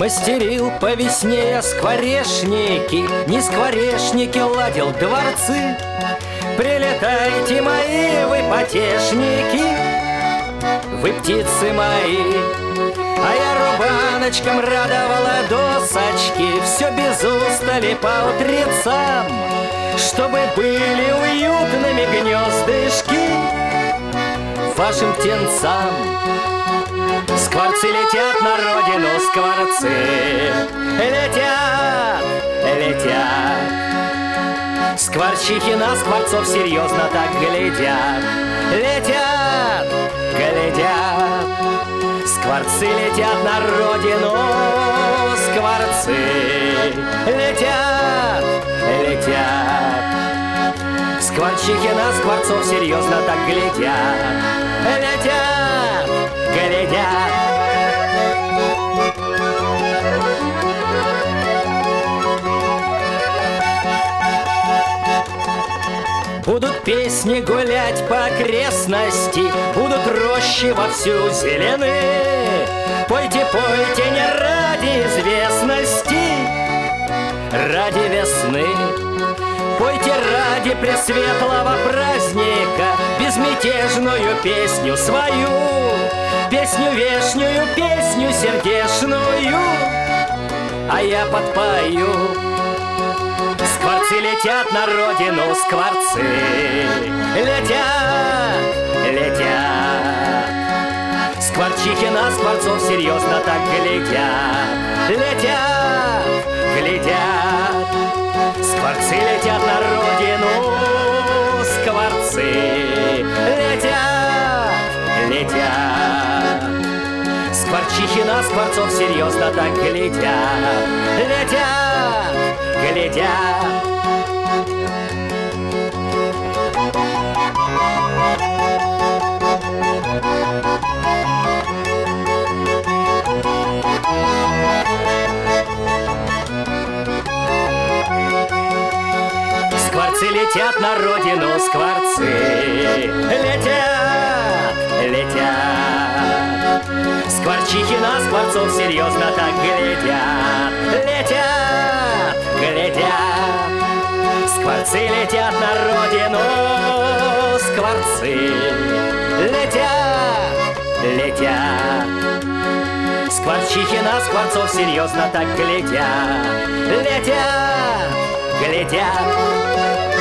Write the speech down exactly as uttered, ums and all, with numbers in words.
Мастерил по весне я скворечники, не скворечники, ладил дворцы. Прилетайте, мои вы потешники, вы птицы мои. А я рубаночком радовала досочки, все без устали по утрецам, чтобы были уютными гнездышки вашим птенцам. Скворцы летят на родину, скворцы летят, летят. Скворчихи на скворцов серьезно так глядят, летят, глядят. Скворцы летят на родину, скворцы летят, летят. Скворчихи на скворцов серьезно так глядят, летят, глядят. Будут песни гулять по окрестности, будут рощи вовсю зелены. Пойте, пойте не ради известности, ради весны. Пойте ради пресветлого праздника безмятежную песню свою, песню вешнюю, песню сердечную, а я подпою. Скворцы летят на родину, скворцы летят, летят. Скворчихи на скворцов серьезно так глядят, летят, глядят. Скворцы летят на родину, скворцы летят, летят. Скворчихи на скворцов серьезно так глядят, летят, глядят. Скворцы летят на родину, скворцы летят, летят. Скворчихи на скворцов серьезно так глядят, летят, глядят. Скворцы летят на родину, скворцы летят, летят. Скворчихи на скворцов серьезно так глядят, летят, глядят.